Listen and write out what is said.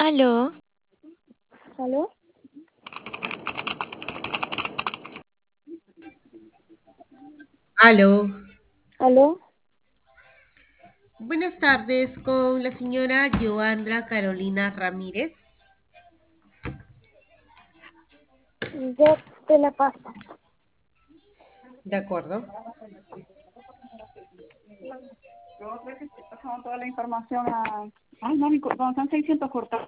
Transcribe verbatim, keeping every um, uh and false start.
Aló, ¿Aló? Aló, ¿Aló? buenas tardes con la señora Joandra Carolina Ramírez. Yo te la paso. De acuerdo. Yo creo que estoy pasando toda la información a... Ay, no, mi co- no, son seiscientos cortados.